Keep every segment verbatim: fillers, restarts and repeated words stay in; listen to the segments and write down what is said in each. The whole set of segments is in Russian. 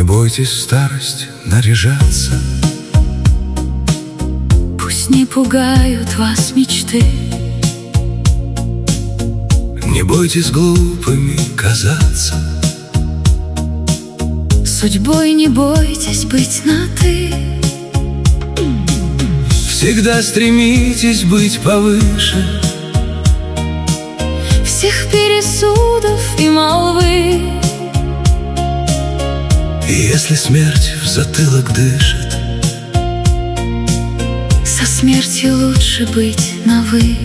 Не бойтесь в старость наряжаться. Пусть не пугают вас мечты. Не бойтесь глупыми казаться. Судьбой не бойтесь быть на «ты». Всегда стремитесь быть повыше всех пересудов и молвы. И если смерть в затылок дышит, со смертью лучше быть на «вы».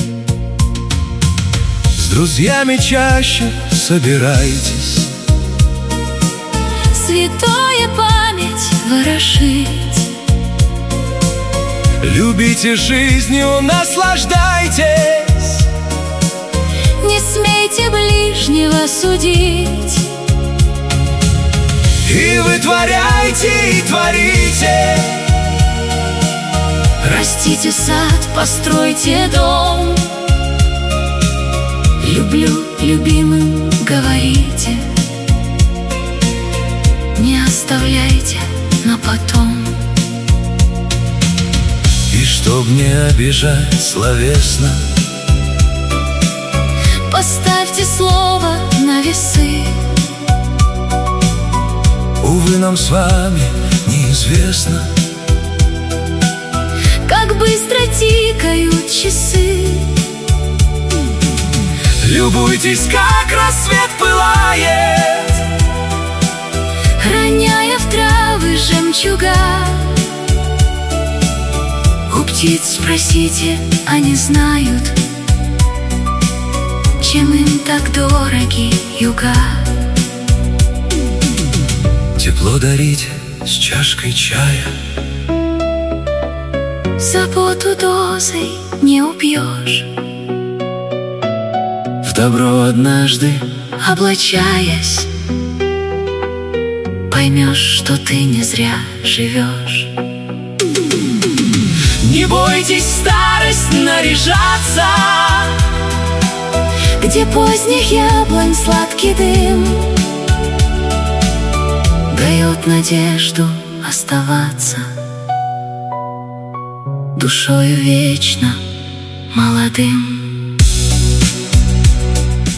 с друзьями чаще собирайтесь, святое память ворошить. любите жизнью, наслаждайтесь. Не смейте ближнего судить. И вы творяйте, и творите. Растите сад, постройте дом. Люблю, любимым говорите. Не оставляйте на потом. И чтоб не обижать словесно, поставьте слово на весы. увы, нам с вами неизвестно, как быстро тикают часы. Любуйтесь, как рассвет пылает, роняя в травы жемчуга. У птиц спросите, они знают, чем им так дороги юга. тепло дарите с чашкой чая. Заботу дозой не убьешь. В добро однажды Облачаясь, поймешь, что ты не зря живешь. не бойтесь в старость наряжаться, Где поздних яблонь сладкий дым дает надежду оставаться душою вечно молодым.